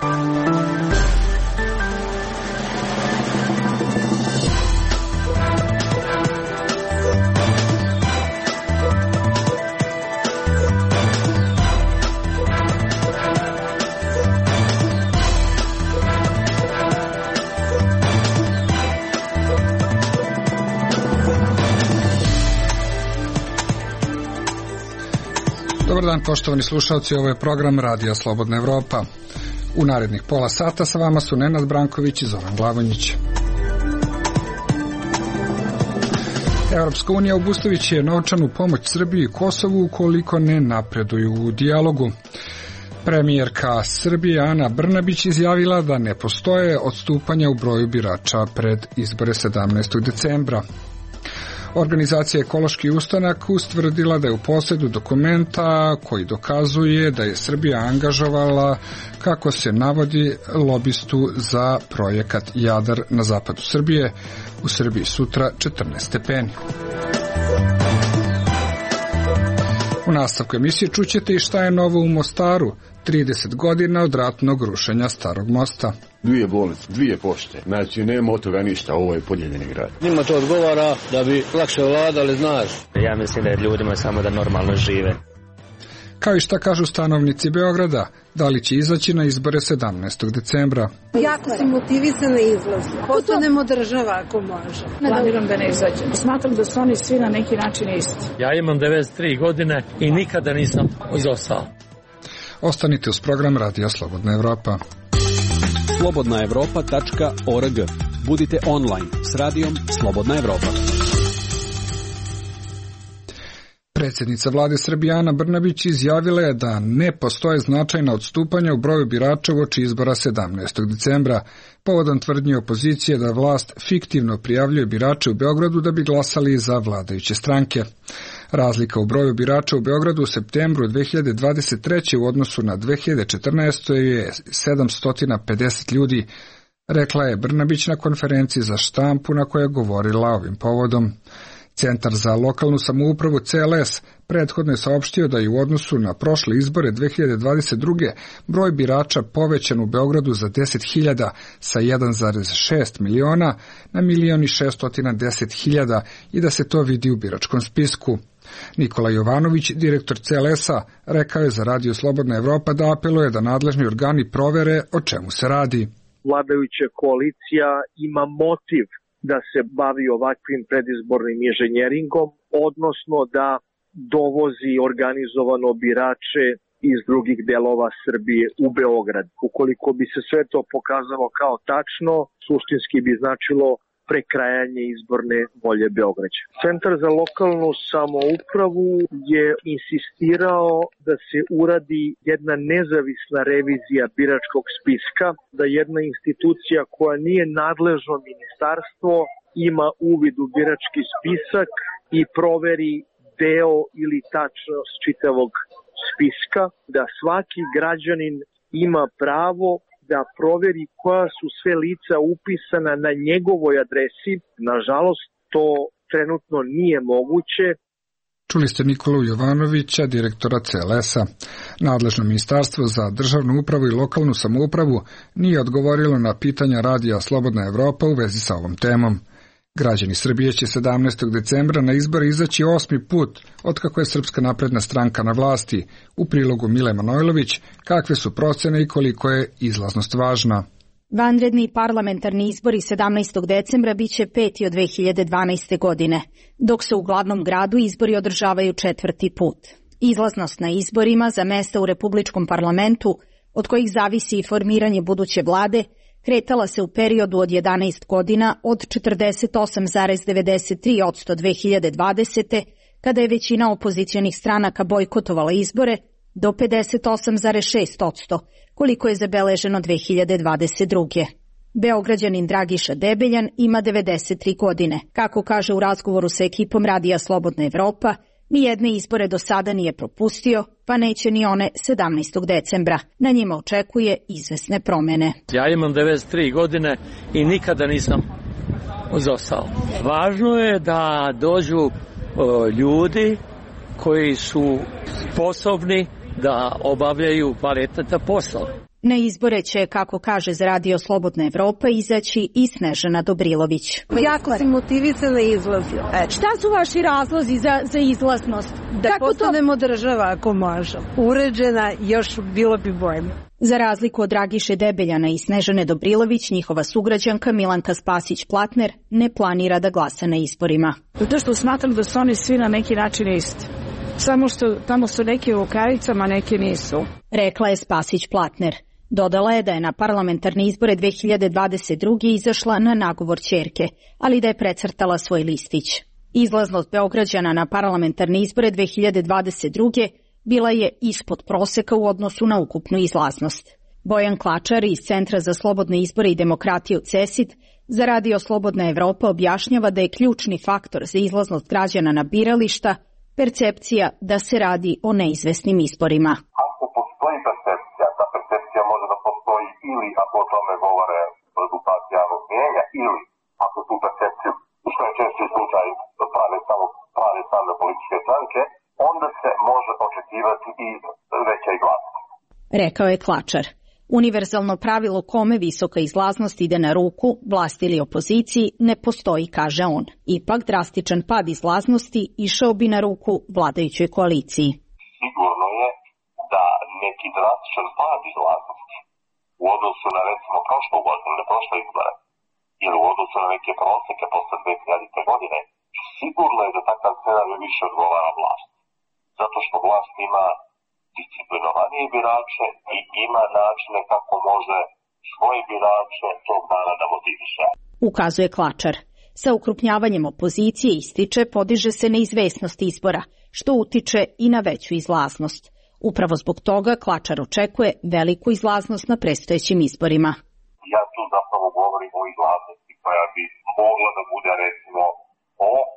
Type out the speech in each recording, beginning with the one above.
Dobar dan, poštovani slušalci, ovo je program Radija Slobodna Evropa. U narednih pola sata sa vama su Nenad Branković i Zoran Glavonjić. Europska unija obustaviće novčanu pomoć Srbiji i Kosovu ukoliko ne napreduju u dijalogu. Premijerka Srbije Ana Brnabić izjavila da ne postoje odstupanja u broju birača pred izbore 17. decembra. Organizacija Ekološki ustanak ustvrdila da je u posjedu dokumenta koji dokazuje da je Srbija angažovala, kako se navodi, lobistu za projekat Jadar na zapadu Srbije. U Srbiji sutra 14 stepeni. U nastavku emisije čućete i šta je novo u Mostaru, 30 godina od ratnog rušenja Starog mosta. 2 bolnice, 2 pošte, znači nema od toga ništa, ovo je podijeljeni grad. Njima to odgovara da bi lakše vladali, znaš. Ja mislim da je ljudima samo da normalno žive. Kao i šta kažu stanovnici Beograda, da li će izaći na izbore 17. decembra. Jako sam motivisana izlaz. Postanemo država ako može. Planiram da ne izađem. Smatram da su oni svi na neki način isti. Ja imam 93 godine i nikada nisam izostao. Ostanite uz program Radija Slobodna Evropa. slobodnaevropa.org. Budite online s radijom Slobodna Evropa. Predsjednica vlade Srbije Ana Brnabić izjavila je da ne postoje značajna odstupanja u broju birača uoči izbora 17. decembra, povodom tvrdnje opozicije da vlast fiktivno prijavljuje birače u Beogradu da bi glasali za vladajuće stranke. Razlika u broju birača u Beogradu u septembru 2023. u odnosu na 2014. je 750 ljudi, rekla je Brnabić na konferenciji za štampu na kojoj je govorila ovim povodom. Centar za lokalnu samoupravu CLS prethodno je saopštio da je u odnosu na prošle izbore 2022. broj birača povećan u Beogradu za 10.000 sa 1,6 miliona na 1.610.000 i da se to vidi u biračkom spisku. Nikola Jovanović, direktor CLS-a, rekao je za Radio Slobodna Evropa da apeluje da nadležni organi provere o čemu se radi. Vladajuća koalicija ima motiv da se bavi ovakvim predizbornim inženjeringom, odnosno da dovozi organizovano birače iz drugih delova Srbije u Beograd. Ukoliko bi se sve to pokazalo kao tačno, suštinski bi značilo prekrajanje izborne volje Beograđa. Centar za lokalnu samoupravu je insistirao da se uradi jedna nezavisna revizija biračkog spiska, da jedna institucija koja nije nadležno ministarstvo ima uvid u birački spisak i proveri deo ili tačnost čitavog spiska, da svaki građanin ima pravo da proveri koja su sve lica upisana na njegovoj adresi. Nažalost, to trenutno nije moguće. Čuli ste Nikolu Jovanovića, direktora CLS-a. Nadležno ministarstvo za državnu upravu i lokalnu samoupravu nije odgovorilo na pitanja Radija Slobodna Evropa u vezi sa ovom temom. Građani Srbije će 17. decembra na izbore izaći 8. put otkako je Srpska napredna stranka na vlasti. U prilogu Mile Manojlović, kakve su procene i koliko je izlaznost važna. Vanredni parlamentarni izbori 17. decembra biće 5. od 2012. godine, dok se u glavnom gradu izbori održavaju 4. put. Izlaznost na izborima za mesta u Republičkom parlamentu, od kojih zavisi i formiranje buduće vlade, kretala se u periodu od 11 godina od 48,93% 2020. kada je većina opozicionih stranaka bojkotovala izbore, do 58,6%, koliko je zabeleženo 2022. Beograđanin Dragiša Debeljan ima 93 godine. Kako kaže u razgovoru sa ekipom Radija Slobodna Evropa, nijedne izbore do sada nije propustio, pa neće ni one 17. decembra. Na njima očekuje izvesne promene. Ja imam 93 godine i nikada nisam izostao. Važno je da dođu ljudi koji su sposobni da obavljaju kvalitetan posao. Na izbore će, kako kaže za Radio Slobodna Evropa, izaći i Snežana Dobrilović. Jako si motivisana izlazila. Šta su vaši razlozi za izlaznost? Da postanemo država ako može. Uređena, još bilo bi bolje. Za razliku od Dragiše Debeljana i Snežane Dobrilović, njihova sugrađanka Milanka Spasić-Platner ne planira da glasa na izborima. Zato što smatram da su oni svi na neki način isti. Samo što tamo su neki u rukavicama, neki nisu. Rekla je Spasić-Platner. Dodala je da je na parlamentarne izbore 2022. izašla na nagovor ćerke, ali da je precrtala svoj listić. Izlaznost Beograđana na parlamentarne izbore 2022. bila je ispod proseka u odnosu na ukupnu izlaznost. Bojan Klačar iz Centra za slobodne izbore i demokratiju CESID za Radio Slobodna Evropa objašnjava da je ključni faktor za izlaznost građana na birališta percepcija da se radi o neizvesnim izborima. Ako postoji percepcija, ta percepcija može da postoji ili ako o tome govore rezultati javnog mnijenja, ili ako tu percepciju, što je češći slučaj, prave same političke stranke, onda se može očekivati i veća glasnost. Rekao je Klačar. Univerzalno pravilo kome visoka izlaznost ide na ruku, vlasti ili opoziciji, ne postoji, kaže on. Ipak drastičan pad izlaznosti išao bi na ruku vladajućoj koaliciji. Sigurno je da neki drastičan pad izlaznosti u odnosu na recimo prošlu godinu, ne prošle izbore, ili u odnosu na neke proseke posle 2000. godine, sigurno je da takav scenarij više odgovara vlast. Zato što vlast ima disciplinovanije birače i ima načine kako može svoje birače tog dana da motiviše. Ukazuje Klačar. Sa ukrupnjavanjem opozicije, ističe, podiže se neizvesnost izbora, što utiče i na veću izlaznost. Upravo zbog toga Klačar očekuje veliku izlaznost na predstojećim izborima. Ja tu zapravo govorim o izlaznosti koja bi mogla da bude recimo oko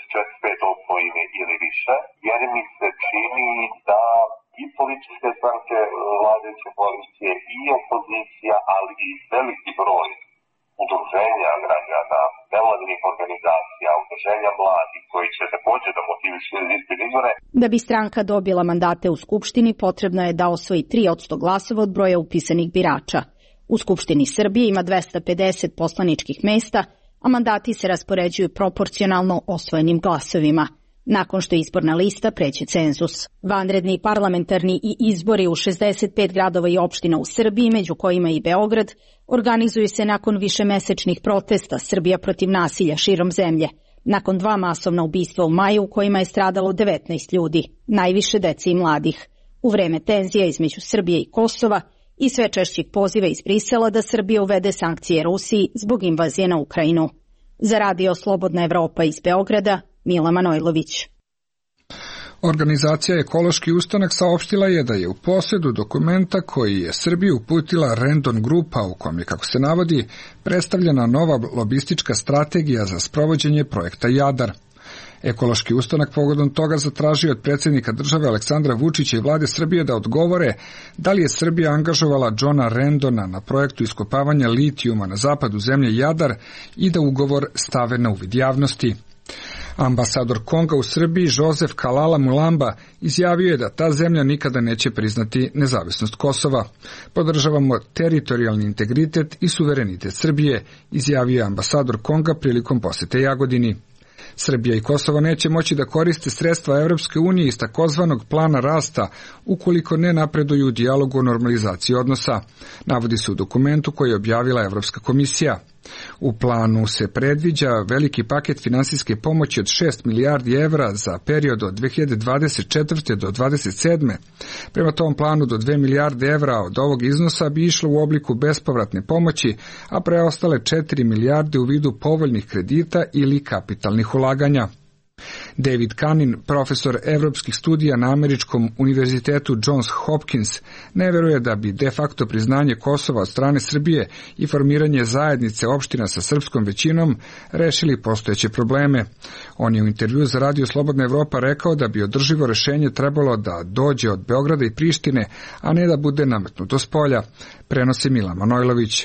54% ili više, jer mi se čini da i političke stranke vladajuće koalicije i opozicija, ali i veliki broj udruženja građana, nevladinih organizacija, udruženja mladih koji će također da motivišu izbore. Da bi stranka dobila mandate u Skupštini, potrebno je da osvoji 3% glasova od broja upisanih birača. U Skupštini Srbije ima 250 poslaničkih mesta, a mandati se raspoređuju proporcionalno osvojenim glasovima. Nakon što izborna lista pređe cenzus. Vanredni parlamentarni i izbori u 65 gradova i opština u Srbiji, među kojima i Beograd, organizuju se nakon višemesečnih protesta Srbija protiv nasilja širom zemlje, nakon 2 masovna ubistva u maju u kojima je stradalo 19 ljudi, najviše dece i mladih, u vreme tenzija između Srbije i Kosova i sve češćih poziva iz Brisela da Srbija uvede sankcije Rusiji zbog invazije na Ukrajinu. Za Radio Slobodna Evropa iz Beograda, Mila Manojlović. Organizacija Ekološki ustanak saopštila je da je u posjedu dokumenta koji je Srbiji uputila Rendon grupa, u kom je, kako se navodi, predstavljena nova lobistička strategija za sprovođenje projekta Jadar. Ekološki ustanak povodom toga zatražio od predsjednika države Aleksandra Vučića i vlade Srbije da odgovore da li je Srbija angažovala Johna Rendona na projektu iskopavanja litijuma na zapadu zemlje Jadar i da ugovor stave na uvid javnosti. Ambasador Konga u Srbiji Josef Kalala Mulamba izjavio je da ta zemlja nikada neće priznati nezavisnost Kosova. Podržavamo teritorijalni integritet i suverenitet Srbije, izjavio je ambasador Konga prilikom posete Jagodini. Srbija i Kosovo neće moći da koriste sredstva Evropske unije iz takozvanog plana rasta ukoliko ne napreduju u dijalogu o normalizaciji odnosa, navodi se u dokumentu koji je objavila Evropska komisija. U planu se predviđa veliki paket finansijske pomoći od 6 milijardi evra za period od 2024. do 2027. Prema tom planu do 2 milijarde evra od ovog iznosa bi išlo u obliku bespovratne pomoći, a preostale 4 milijarde u vidu povoljnih kredita ili kapitalnih ulaganja. David Kanin, profesor evropskih studija na Američkom univerzitetu Johns Hopkins, ne veruje da bi de facto priznanje Kosova od strane Srbije i formiranje zajednice opština sa srpskom većinom rešili postojeće probleme. On je u intervju za Radio Slobodna Evropa rekao da bi održivo rešenje trebalo da dođe od Beograda i Prištine, a ne da bude nametnuto spolja, prenosi Mila Manojlović.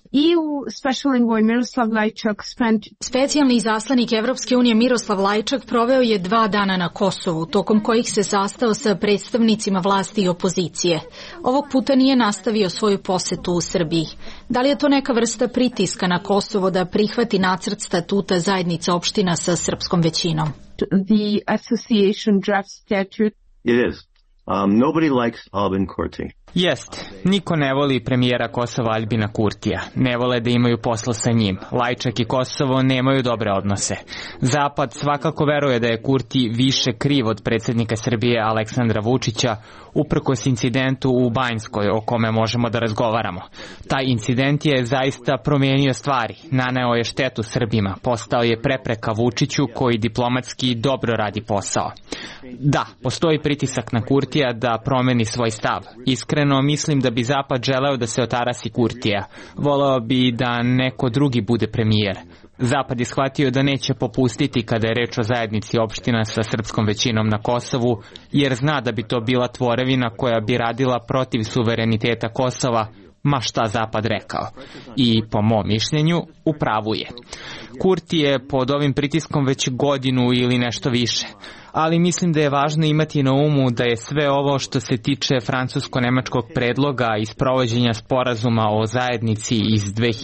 Specijalni izaslanik Evropske unije Miroslav Lajčak proveo je 2 dana na Kosovu, tokom kojih se sastao sa predstavnicima vlasti i opozicije. Ovog puta nije nastavio svoju posetu u Srbiji. Da li je to neka vrsta pritiska na Kosovo da prihvati nacrt statuta zajednice opština sa srpskom većinom? The association draft statute. It is. Nobody likes Albin Kurti. Jest, niko ne voli premijera Kosova Albina Kurtija, ne vole da imaju posla sa njim. Lajčak i Kosovo nemaju dobre odnose. Zapad svakako veruje da je Kurti više kriv od predsjednika Srbije Aleksandra Vučića, uprkos incidentu u Banjskoj o kome možemo da razgovaramo. Taj incident je zaista promijenio stvari, naneo je štetu Srbima, postao je prepreka Vučiću koji diplomatski dobro radi posao. Da, postoji pritisak na Kurtija da promeni svoj stav. Iskreno mislim da bi Zapad želeo da se otarasi Kurtija. Voleo bi da neko drugi bude premijer. Zapad je shvatio da neće popustiti kada je reč o zajednici opština sa srpskom većinom na Kosovu, jer zna da bi to bila tvorevina koja bi radila protiv suvereniteta Kosova, ma šta Zapad rekao. I po mom mišljenju, u pravu je. Kurti je pod ovim pritiskom već godinu ili nešto više. Ali mislim da je važno imati na umu da je sve ovo što se tiče francusko-nemačkog predloga i sprovođenja sporazuma o zajednici iz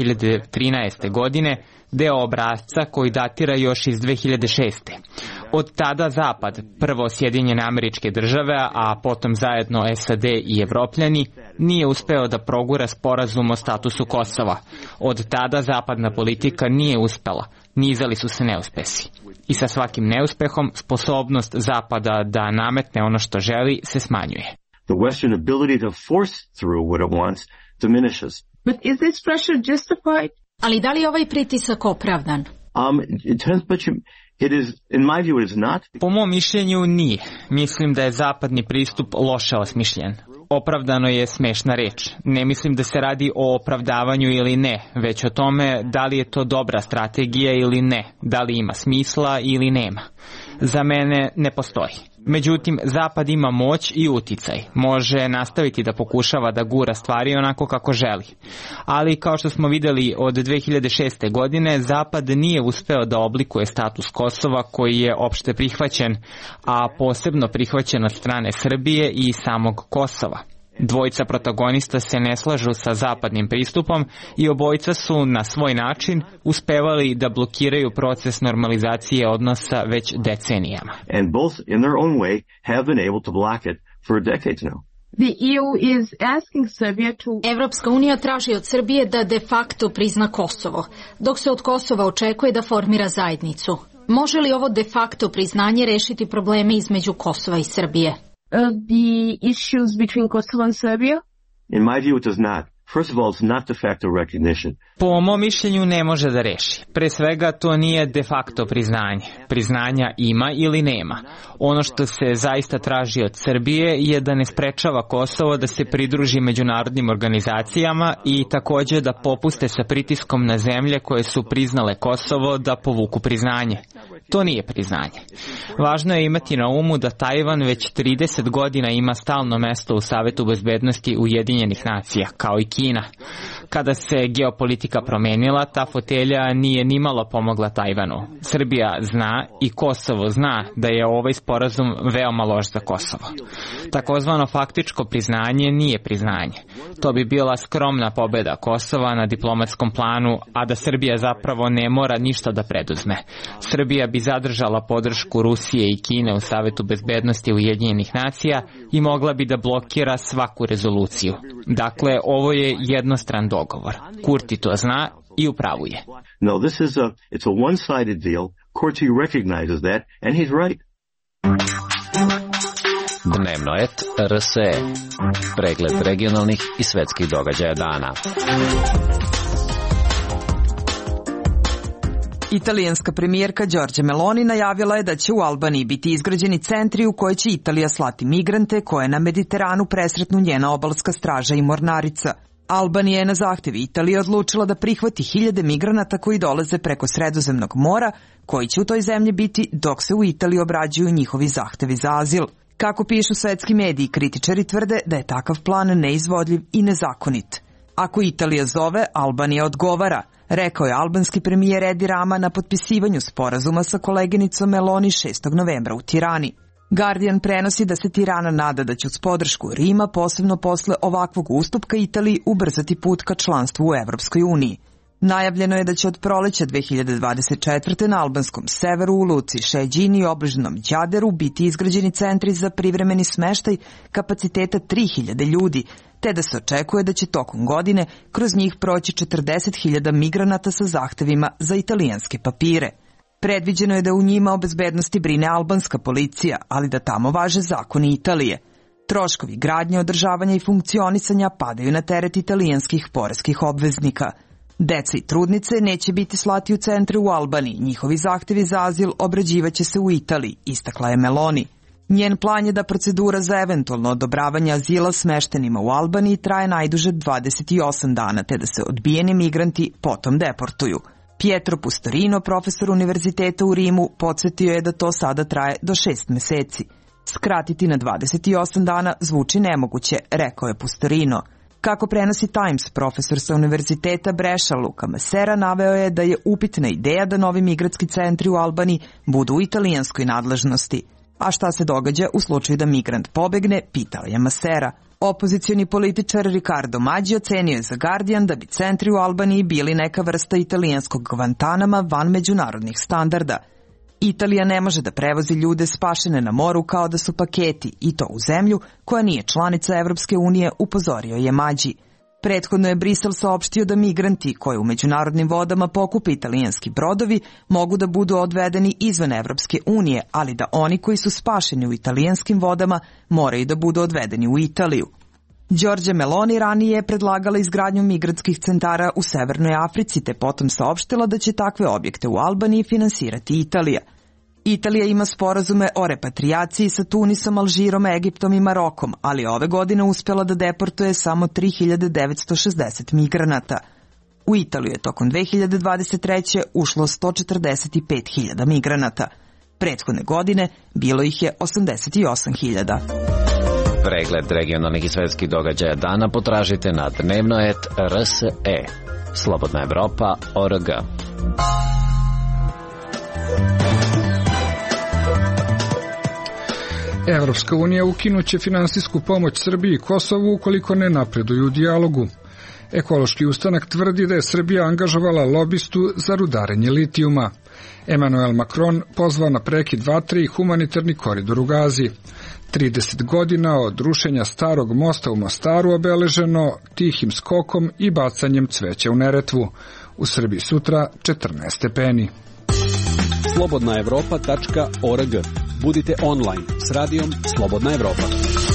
2013. godine deo obrasca koji datira još iz 2006. Od tada Zapad, prvo Sjedinjene Američke Države, a potom zajedno SAD i Evropljani, nije uspeo da progura sporazum o statusu Kosova. Od tada zapadna politika nije uspela, nizali su se neuspesi. I sa svakim neuspehom sposobnost Zapada da nametne ono što želi se smanjuje. The Western ability to force through what it wants diminishes. But is this pressure justified? Ali da li je ovaj pritisak opravdan? It is, in my view, it is not. Po mom mišljenju nije. Mislim da je zapadni pristup loše osmišljen. Opravdano je smešna reč. Ne mislim da se radi o opravdavanju ili ne, već o tome da li je to dobra strategija ili ne, da li ima smisla ili nema. Za mene ne postoji. Međutim, Zapad ima moć i uticaj. Može nastaviti da pokušava da gura stvari onako kako želi. Ali, kao što smo vidjeli od 2006. godine, Zapad nije uspeo da oblikuje status Kosova koji je opšte prihvaćen, a posebno prihvaćen od strane Srbije i samog Kosova. Dvojica protagonista se ne slažu sa zapadnim pristupom i obojica su na svoj način uspevali da blokiraju proces normalizacije odnosa već decenijama. And both in their own way have been able to block it for decades now. The EU is asking Serbia to... Evropska unija traži od Srbije da de facto prizna Kosovo, dok se od Kosova očekuje da formira zajednicu. Može li ovo de facto priznanje rešiti probleme između Kosova i Srbije? The issues between Kosovo and Serbia? In my view, it does not. First of all, it's not de facto recognition. Po mom mišljenju ne može da reši. Pre svega to nije de facto priznanje. Priznanja ima ili nema. Ono što se zaista traži od Srbije je da ne sprečava Kosovo da se pridruži međunarodnim organizacijama i također da popuste sa pritiskom na zemlje koje su priznale Kosovo da povuku priznanje. To nije priznanje. Važno je imati na umu da Tajvan već 30 godina ima stalno mesto u Savetu bezbednosti Ujedinjenih nacija, kao i Kina. Kada se geopolitika promenila, ta fotelja nije nimalo pomogla Tajvanu. Srbija zna i Kosovo zna da je ovaj sporazum veoma loš za Kosovo. Takozvano faktičko priznanje nije priznanje. To bi bila skromna pobeda Kosova na diplomatskom planu, a da Srbija zapravo ne mora ništa da preduzme. Srbija bi zadržala podršku Rusije i Kine u Savetu bezbednosti Ujedinjenih nacija i mogla bi da blokira svaku rezoluciju. Dakle, ovo je jednostran dogovor. Kurti to zna i u pravu je. No, it's a one-sided deal. Kurti recognizes that and he's right. Dnevno et RSE. Pregled regionalnih i svetskih događaja dana. Italijanska premijerka Giorgia Meloni najavila je da će u Albaniji biti izgrađeni centri u koje će Italija slati migrante koje na Mediteranu presretnu njena obalska straža i mornarica. Albanija je na zahtev Italije odlučila da prihvati 1000 migranata koji dolaze preko Sredozemnog mora, koji će u toj zemlji biti dok se u Italiji obrađuju njihovi zahtevi za azil. Kako pišu svetski mediji, kritičari tvrde da je takav plan neizvodljiv i nezakonit. Ako Italija zove, Albanija odgovara, rekao je albanski premijer Edi Rama na potpisivanju sporazuma sa koleginicom Meloni 6. novembra u Tirani. Guardian prenosi da se Tirana nada da će uz podršku Rima, posebno posle ovakvog ustupka Italiji, ubrzati put ka članstvu u Evropskoj uniji. Najavljeno je da će od proleća 2024. na albanskom severu u luci Šeđini i obližnom Đaderu biti izgrađeni centri za privremeni smeštaj kapaciteta 3000 ljudi, te da se očekuje da će tokom godine kroz njih proći 40.000 migranata sa zahtevima za italijanske papire. Predviđeno je da u njima o bezbednosti brine albanska policija, ali da tamo važe zakoni Italije. Troškovi gradnje, održavanja i funkcionisanja padaju na teret italijanskih poreskih obveznika. Deca i trudnice neće biti slati u centre u Albaniji, njihovi zahtevi za azil obrađivaće se u Italiji, istakla je Meloni. Njen plan je da procedura za eventualno odobravanje azila smeštenima u Albaniji traje najduže 28 dana, te da se odbijeni migranti potom deportuju. Pietro Pustorino, profesor univerziteta u Rimu, podsjetio je da to sada traje do 6 meseci. Skratiti na 28 dana zvuči nemoguće, rekao je Pustorino. Kako prenosi Times, profesor sa univerziteta Breša Luka Masera naveo je da je upitna ideja da novi migratski centri u Albaniji budu u italijanskoj nadležnosti. A šta se događa u slučaju da migrant pobegne, pitao je Masera. Opozicioni političar Riccardo Maggi ocenio je za Guardian da bi centri u Albaniji bili neka vrsta italijanskog Guantanama van međunarodnih standarda. Italija ne može da prevozi ljude spašene na moru kao da su paketi, i to u zemlju koja nije članica Evropske unije, upozorio je Maggi. Prethodno je Brisel saopštio da migranti koji u međunarodnim vodama pokupe italijanski brodovi mogu da budu odvedeni izvan Evropske unije, ali da oni koji su spašeni u italijanskim vodama moraju da budu odvedeni u Italiju. Giorgia Meloni ranije je predlagala izgradnju migrantskih centara u Severnoj Africi, te potom saopštila da će takve objekte u Albaniji finansirati Italija. Italija ima sporazume o repatrijaciji sa Tunisom, Alžirom, Egiptom i Marokom, ali ove godine uspjela da deportuje samo 3960 migranata. U Italiju je tokom 2023. ušlo 145.000 migranata. Prethodne godine bilo ih je 88.000. Pregled regionalnih i svetskih događaja dana potražite na dnevnoet.rse. Slobodna Evropa.org. Evropska unija ukinuće finansijsku pomoć Srbiji i Kosovu ukoliko ne napreduju u dijalogu. Ekološki ustanak tvrdi da je Srbija angažovala lobistu za rudarenje litijuma. Emmanuel Macron pozvao na prekid vatre i humanitarni koridor u Gazi. 30 godina od rušenja starog mosta u Mostaru obeleženo tihim skokom i bacanjem cveća u Neretvu. U Srbiji sutra 14 stepeni. slobodnaevropa.org. Budite online s radijom Slobodna Evropa.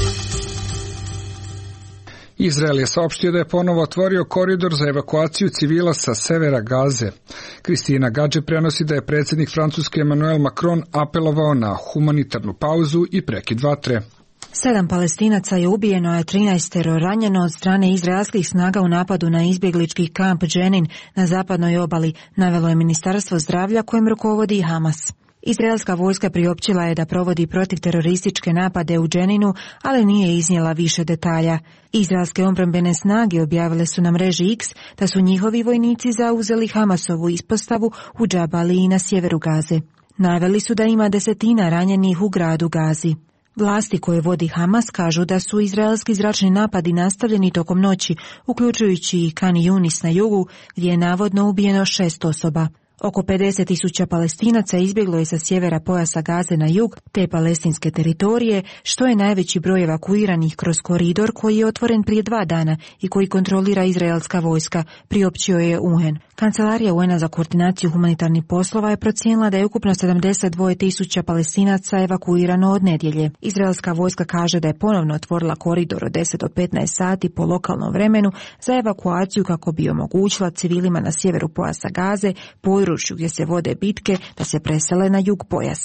Izrael je saopštio da je ponovo otvorio koridor za evakuaciju civila sa severa Gaze. Kristina Gadže prenosi da je predsjednik Francuske Emmanuel Macron apelovao na humanitarnu pauzu i prekid vatre. 7 Palestinaca je ubijeno, a 13 ranjeno od strane izraelskih snaga u napadu na izbjeglički kamp Dženin na zapadnoj obali, navelo je Ministarstvo zdravlja kojem rukovodi Hamas. Izraelska vojska priopćila je da provodi protivterorističke napade u Dženinu, ali nije iznijela više detalja. Izraelske obrambene snage objavile su na mreži X da su njihovi vojnici zauzeli Hamasovu ispostavu u Džabaliji na sjeveru Gaze. Naveli su da ima 10 ranjenih u gradu Gazi. Vlasti koje vodi Hamas kažu da su izraelski zračni napadi nastavljeni tokom noći, uključujući i Khan Yunis na jugu, gdje je navodno ubijeno 6 osoba. Oko 50.000 Palestinaca izbjeglo je sa sjevera pojasa Gaze na jug te palestinske teritorije, što je najveći broj evakuiranih kroz koridor koji je otvoren prije 2 dana i koji kontrolira izraelska vojska, priopćio je UN. Kancelarija UN-a za koordinaciju humanitarnih poslova je procijenila da je ukupno 72.000 Palestinaca evakuirano od nedjelje. Izraelska vojska kaže da je ponovno otvorila koridor od 10 do 15 sati po lokalnom vremenu za evakuaciju kako bi omogućila civilima na sjeveru pojasa Gaze, području gdje se vode bitke, da se presele na jug pojasa.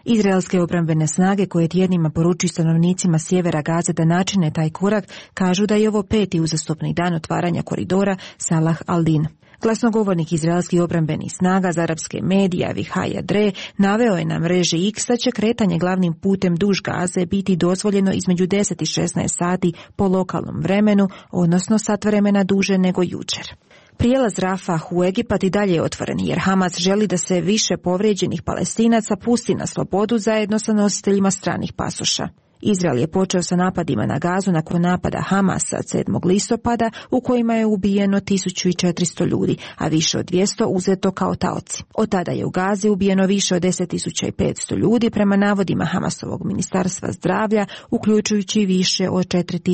Izraelske obrambene snage koje tjednima poručuju stanovnicima sjevera Gaze da načine taj korak kažu da je ovo 5. uzastopni dan otvaranja koridora Salah al-Din. Glasnogovornik izraelskih obrambenih snaga za arapske medije Avichai Adre naveo je na mreži X da će kretanje glavnim putem duž Gaze biti dozvoljeno između 10 i 16 sati po lokalnom vremenu, odnosno sat vremena duže nego jučer. Prijelaz Rafah u Egipat i dalje je otvoren jer Hamas želi da se više povrijeđenih Palestinaca pusti na slobodu zajedno sa nositeljima stranih pasoša. Izrael je počeo sa napadima na Gazu nakon napada Hamasa 7. listopada u kojima je ubijeno 1400 ljudi, a više od 200 uzeto kao taoci. Od tada je u Gazi ubijeno više od 10.500 ljudi prema navodima Hamasovog ministarstva zdravlja, uključujući više od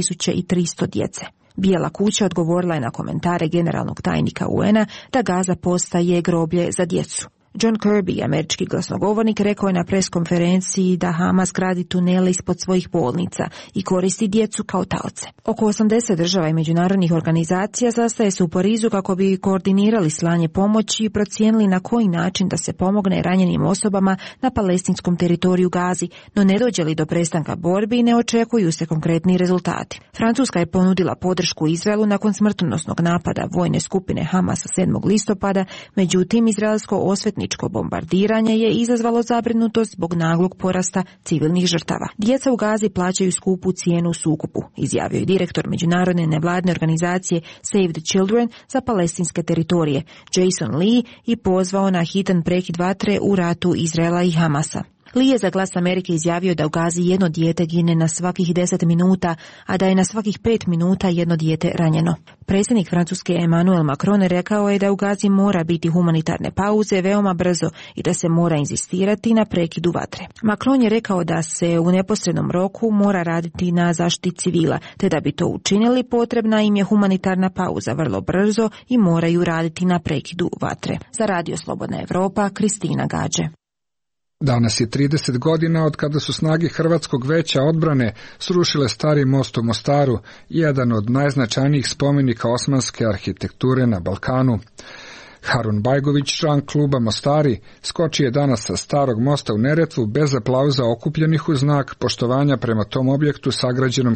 4300 djece. Bijela kuća odgovorila je na komentare generalnog tajnika UN-a da Gaza postaje groblje za djecu. John Kirby, američki glasnogovornik, rekao je na preskonferenciji da Hamas gradi tunele ispod svojih bolnica i koristi djecu kao taoce. Oko 80 država i međunarodnih organizacija sastaje se u Parizu kako bi koordinirali slanje pomoći i procijenili na koji način da se pomogne ranjenim osobama na palestinskom teritoriju Gazi, no ne dođe li do prestanka borbi ne očekuju se konkretni rezultati. Francuska je ponudila podršku Izraelu nakon smrtonosnog napada vojne skupine Hamasa 7. listopada, međutim izraelsko osvetničko bombardiranje je izazvalo zabrinutost zbog naglog porasta civilnih žrtava. Djeca u Gazi plaćaju skupu cijenu u sukobu, izjavio je direktor međunarodne nevladne organizacije Save the Children za palestinske teritorije, Jason Lee, i pozvao na hitan prekid vatre u ratu Izraela i Hamasa. Lee je za Glas Amerike izjavio da u Gazi jedno dijete gine na svakih 10 minuta, a da je na svakih 5 minuta jedno dijete ranjeno. Predsjednik Francuske Emmanuel Macron rekao je da u Gazi mora biti humanitarne pauze veoma brzo i da se mora inzistirati na prekidu vatre. Macron je rekao da se u neposrednom roku mora raditi na zaštiti civila, te da bi to učinili potrebna im je humanitarna pauza vrlo brzo i moraju raditi na prekidu vatre. Za Radio Slobodna Evropa, Kristina Gađe. Danas je 30 godina od kada su snage Hrvatskog veća odbrane srušile stari most u Mostaru, jedan od najznačajnijih spomenika osmanske arhitekture na Balkanu. Harun Bajgović, član kluba Mostari, skoči je danas sa starog mosta u Neretvu bez aplauza okupljenih u znak poštovanja prema tom objektu sagrađenom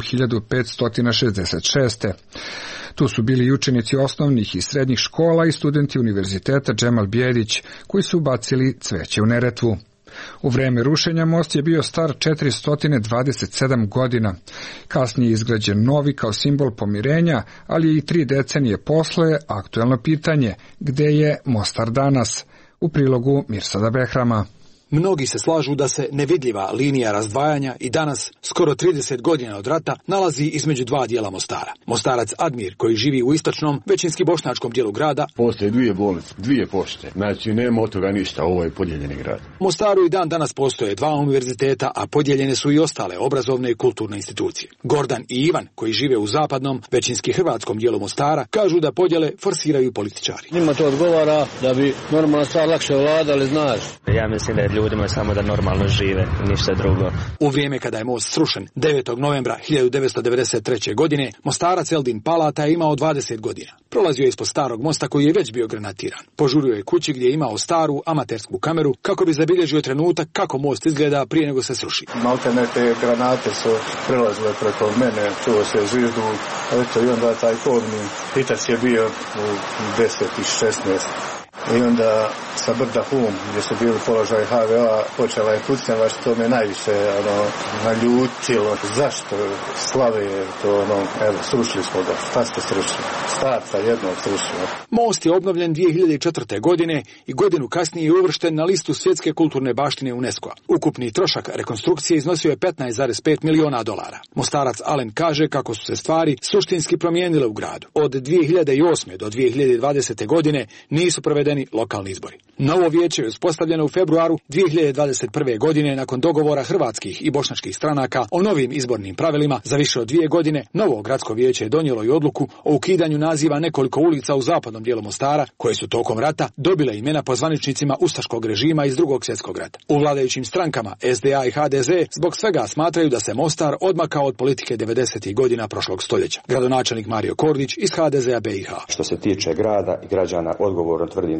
1566. Tu su bili i učenici osnovnih i srednjih škola i studenti univerziteta Džemal Bijedić, koji su ubacili cveće u Neretvu. U vreme rušenja most je bio star 427 godina. Kasnije je izgrađen novi kao simbol pomirenja, ali je i 3 decenije posle aktuelno pitanje gde je Mostar danas. U prilogu Mirsada Behrama. Mnogi se slažu da se nevidljiva linija razdvajanja i danas, skoro 30 godina od rata, nalazi između dva dijela Mostara. Mostarac Admir, koji živi u istočnom, većinski bošnjačkom dijelu grada, postoje 2 bolnice, 2 pošte, znači nema od toga ništa, ovo je podijeljeni grad. Mostaru i dan danas postoje 2 univerziteta, a podijeljene su i ostale obrazovne i kulturne institucije. Gordan i Ivan, koji žive u zapadnom, većinski hrvatskom dijelu Mostara, kažu da podjele forsiraju političari. Njima to odgovara da bi normalna stvar lakše vladali, znaš. Ja mislim da je ljudima samo da normalno žive, ništa drugo. U vrijeme kada je most srušen 9. novembra 1993. godine, Mostarac Eldin Palata je imao 20 godina. Prolazio je ispod starog mosta koji je već bio granatiran. Požurio je kući gdje je imao staru amatersku kameru kako bi zabilježio trenutak kako most izgleda prije nego se sruši. Maltene te granate su prelazile preko mene, čuo se zviždu, eto i onda taj kodni hitac je bio u 10 i 16. I onda sa brda Hum, gdje su bili položaj HVO, počela je pucnjava, što me najviše naljutilo. Zašto slave to, evo, srušili smo ga. Šta ste srušili? Starca jednog srušili. Most je obnovljen 2004. godine i godinu kasnije je uvršten na listu svjetske kulturne baštine UNESCO-a. Ukupni trošak rekonstrukcije iznosio je $15,5 miliona. Mostarac Alen kaže kako su se stvari suštinski promijenile u gradu. Od 2008. do 2020. godine nisu provedeni lokalni izbori. Novo vijeće je uspostavljeno u februaru 2021. godine nakon dogovora hrvatskih i bošnjačkih stranaka o novim izbornim pravilima. Za više od 2 godine novo gradsko vijeće je donijelo i odluku o ukidanju naziva nekoliko ulica u zapadnom dijelu Mostara, koje su tokom rata dobile imena po zvaničnicima ustaškog režima iz Drugog svjetskog rata. U vladajućim strankama SDA i HDZ zbog svega smatraju da se Mostar odmakao od politike 90. godina prošlog stoljeća. Gradonačelnik Mario Kordić iz HDZ-a BiH. Što se tiče grada i građana, odgovorno tvrdim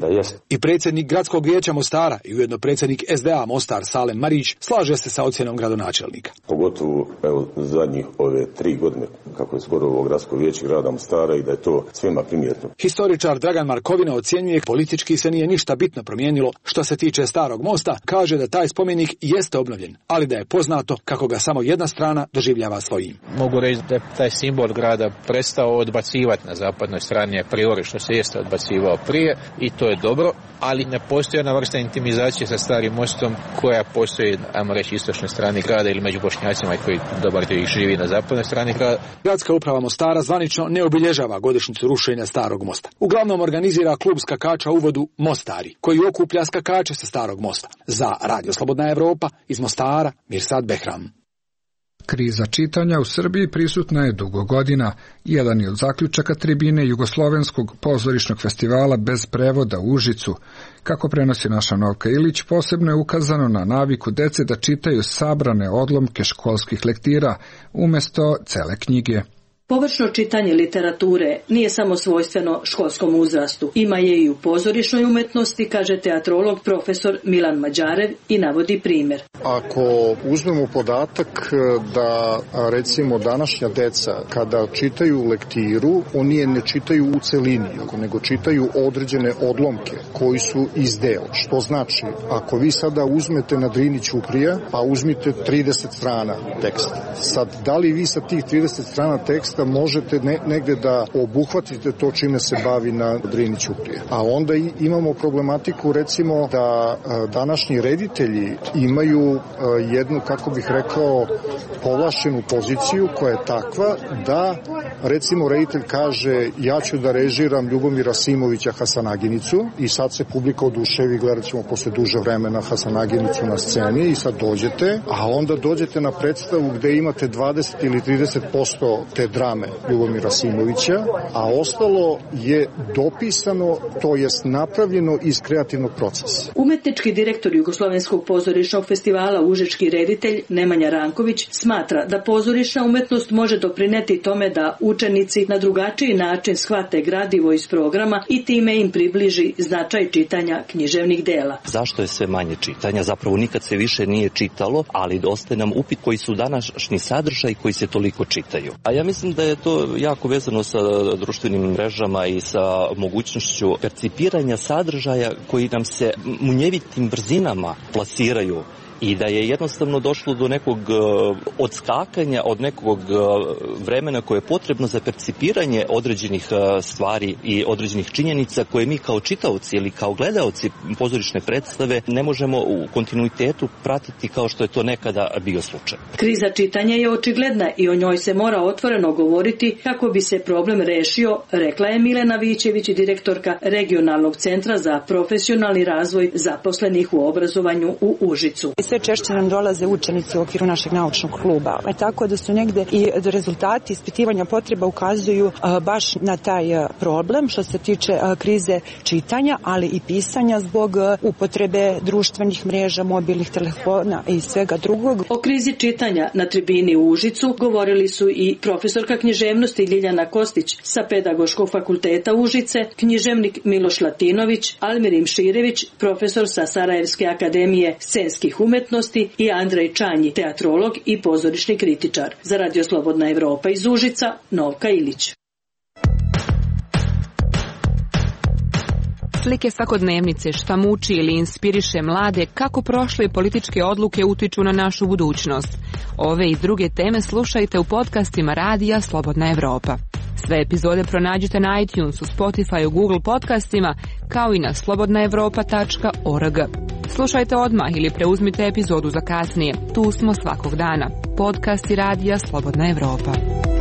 da jeste. I predsjednik gradskog vijeća Mostara i ujedno predsjednik SDA Mostar Salem Marić slaže se sa ocjenom gradonačelnika. Pogotovo zadnjih ove 3 godine kako je skoro ovo gradsko vijeće grada Mostara i da je to svima primjetno. Historičar Dragan Markovina ocjenjuje politički se nije ništa bitno promijenilo što se tiče Starog mosta, kaže da taj spomenik jeste obnovljen, ali da je poznato kako ga samo jedna strana doživljava svojim. Mogu reći da je taj simbol grada prestao odbacivati na zapadnoj strani a priori što se jeste odbacivao prije i to je dobro, ali ne postoji jedna vrsta intimizacije sa Starim mostom koja postoji, ajmo reći, istočnoj strani grada ili među Bošnjacima koji dobar dio ih živi na zapadnoj strani grada. Gradska uprava Mostara zvanično ne obilježava godišnjicu rušenja Starog mosta. Uglavnom organizira klub skakača u vodu Mostari, koji okuplja skakače sa Starog mosta. Za Radio Slobodna Evropa iz Mostara, Mirsad Behram. Kriza čitanja u Srbiji prisutna je dugo godina. Jedan je od zaključaka tribine Jugoslovenskog pozorišnog festivala bez prevoda u Užicu. Kako prenosi naša Novka Ilić, posebno je ukazano na naviku dece da čitaju sabrane odlomke školskih lektira umjesto cele knjige. Površno čitanje literature nije samo svojstveno školskom uzrastu. Ima je i u pozorišnoj umetnosti, kaže teatrolog profesor Milan Mađarev i navodi primjer. Ako uzmemo podatak da recimo današnja deca kada čitaju lektiru, oni je ne čitaju u celini, nego čitaju određene odlomke koji su iz dela. Što znači, ako vi sada uzmete na Drini ćuprija, pa uzmite 30 strana teksta. Sad, da li vi sa tih 30 strana teksta možete negde da obuhvatite to čime se bavi na Drini ćuprije. A onda imamo problematiku recimo da današnji reditelji imaju jednu, kako bih rekao, povlašćenu poziciju koja je takva da recimo reditelj kaže ja ću da režiram Ljubomira Simovića Hasanaginicu i sad se publika oduševi, gledat ćemo posle duže vremena Hasanaginicu na sceni i sad dođete, a onda dođete na predstavu gde imate 20 ili 30% te drame Ljubomira Simovića, a ostalo je dopisano, to jest napravljeno iz kreativnog procesa. Umetnički direktor Jugoslovenskog pozorišnog festivala Užički reditelj Nemanja Ranković smatra da pozorišna umetnost može doprineti tome da učenici na drugačiji način shvate gradivo iz programa i time im približi značaj čitanja književnih dela. Zašto je sve manje čitanja? Zapravo nikad se više nije čitalo, ali ostaje nam upit koji su današnji sadržaj koji se toliko čitaju. A ja mislim da je to jako vezano sa društvenim mrežama i sa mogućnošću percipiranja sadržaja koji nam se munjevitim brzinama plasiraju i da je jednostavno došlo do nekog odskakanja od nekog vremena koje je potrebno za percipiranje određenih stvari i određenih činjenica koje mi kao čitaoci ili kao gledaoci pozorišne predstave ne možemo u kontinuitetu pratiti kao što je to nekada bio slučaj. Kriza čitanja je očigledna i o njoj se mora otvoreno govoriti kako bi se problem rešio, rekla je Milena Vićević, direktorka Regionalnog centra za profesionalni razvoj zaposlenih u obrazovanju u Užicu. Sve češće nam dolaze učenici u okviru našeg naučnog kluba. Tako da su negde i rezultati ispitivanja potreba ukazuju baš na taj problem što se tiče krize čitanja, ali i pisanja zbog upotrebe društvenih mreža, mobilnih telefona i svega drugog. O krizi čitanja na tribini u Užicu govorili su i profesorka književnosti Ljiljana Kostić sa Pedagoškog fakulteta Užice, književnik Miloš Latinović, Almir Imširević, profesor sa Sarajevske akademije scenskih umetnosti i Andrej Čanji, teatrolog i pozorišni kritičar. Za Radio Slobodna Evropa iz Užica, Novka Ilić. Slike svakodnevnice, šta muči ili inspiriše mlade, kako prošle političke odluke utiču na našu budućnost. Ove i druge teme slušajte u podcastima Radija Slobodna Evropa. Sve epizode pronađite na iTunesu, Spotify, Google podcastima, kao i na slobodnaevropa.org. Slušajte odmah ili preuzmite epizodu za kasnije. Tu smo svakog dana. Podcasti Radija Slobodna Evropa.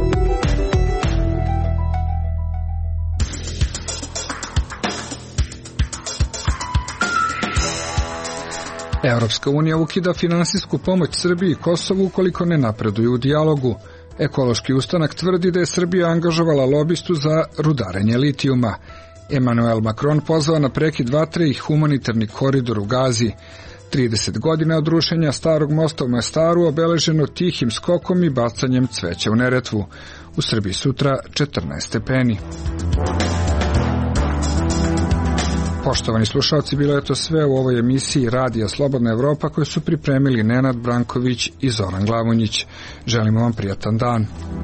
Evropska unija ukida finansijsku pomoć Srbiji i Kosovu ukoliko ne napreduju u dijalogu. Ekološki ustanak tvrdi da je Srbija angažovala lobistu za rudarenje litijuma. Emmanuel Macron pozvao na prekid vatre i humanitarni koridor u Gazi. 30 godina od rušenja Starog mosta u Mostaru obeleženo tihim skokom i bacanjem cveća u Neretvu. U Srbiji sutra 14 stepeni. Poštovani slušalci, bilo je to sve u ovoj emisiji Radija Slobodna Evropa koju su pripremili Nenad Branković i Zoran Glavonjić. Želimo vam prijatan dan.